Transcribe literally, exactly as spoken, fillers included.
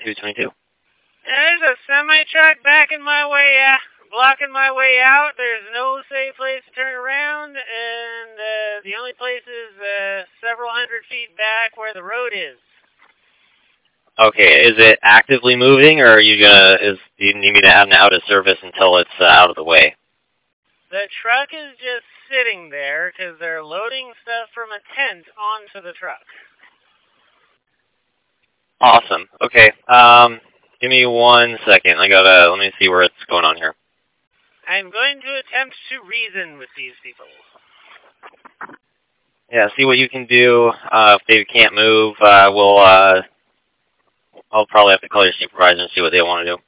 two twenty-two. There's a semi-truck backing my way out, blocking my way out. There's no safe place to turn around, and uh, the only place is uh, several hundred feet back where the road is. Okay, is it actively moving, or are you gonna? Is do you need me to have it out of service until it's uh, out of the way? The truck is just sitting there because they're loading stuff from a tent onto the truck. Awesome. Okay. Um, give me one second. I gotta let me see where it's going on here. I'm going to attempt to reason with these people. Yeah, see what you can do. Uh, if they can't move, uh, we'll. Uh, I'll probably have to call your supervisor and see what they want to do.